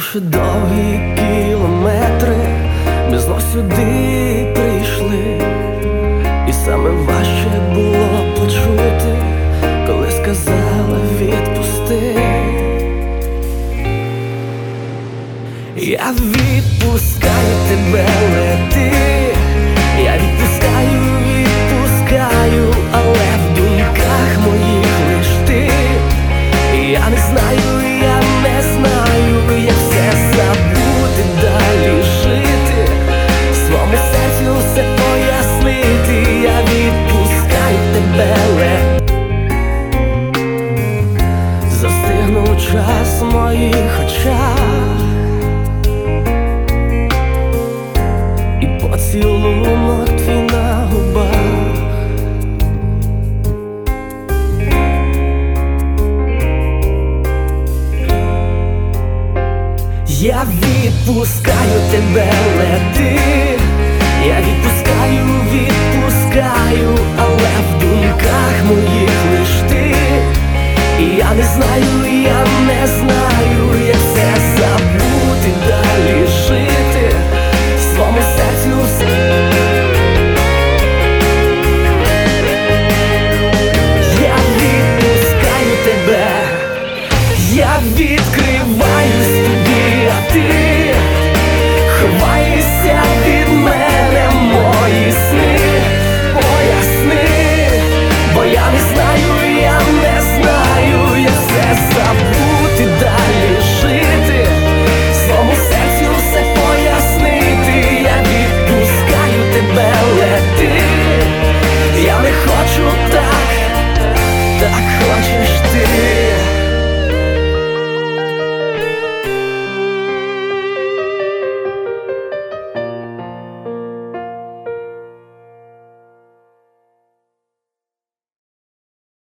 Наші довгі кілометри ми знов сюди прийшли, і саме важче було почути, коли сказала відпусти. Я відпускаю тебе, лети, я відпускаю, але в думках моїх лиш ти. Я не знаю, я не знаю, як все забути, далі жити, своєму серцю все пояснити. Я відпускаю тебе, застигнув час в моїх очах, і поцілунок твій на губах. Я відпускаю тебе, лети, я відпускаю, але в думках моїх лиш ти. І я не знаю,